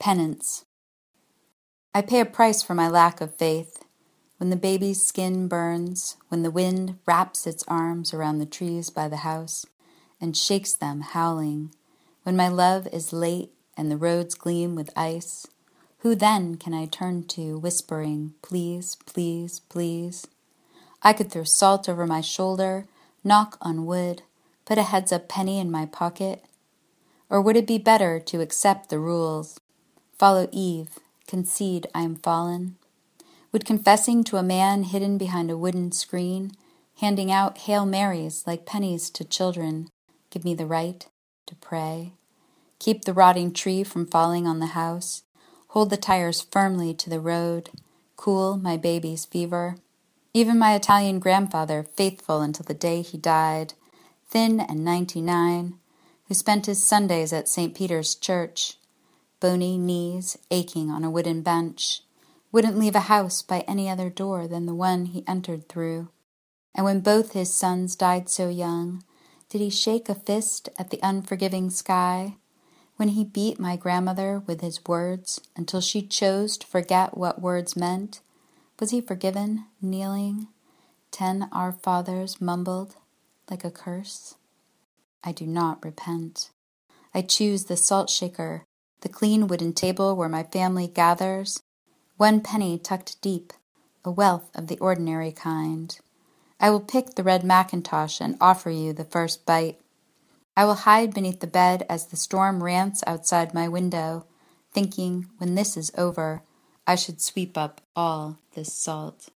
Penance. I pay a price for my lack of faith. When the baby's skin burns, when the wind wraps its arms around the trees by the house and shakes them howling, when my love is late and the roads gleam with ice, who then can I turn to, whispering, please, please, please? I could throw salt over my shoulder, knock on wood, put a heads-up penny in my pocket. Or would it be better to accept the rules, follow Eve, concede I am fallen? Would confessing to a man hidden behind a wooden screen, handing out Hail Marys like pennies to children, give me the right to pray? Keep the rotting tree from falling on the house, hold the tires firmly to the road, cool my baby's fever? Even my Italian grandfather, faithful until the day he died, thin and 99, who spent his Sundays at St. Peter's Church, bony knees aching on a wooden bench, wouldn't leave a house by any other door than the one he entered through. And when both his sons died so young, did he shake a fist at the unforgiving sky? When he beat my grandmother with his words until she chose to forget what words meant, was he forgiven, kneeling, 10 Our Fathers mumbled like a curse? I do not repent. I choose the salt shaker, the clean wooden table where my family gathers, 1 penny tucked deep, a wealth of the ordinary kind. I will pick the red Macintosh and offer you the first bite. I will hide beneath the bed as the storm rants outside my window, thinking, when this is over, I should sweep up all this salt.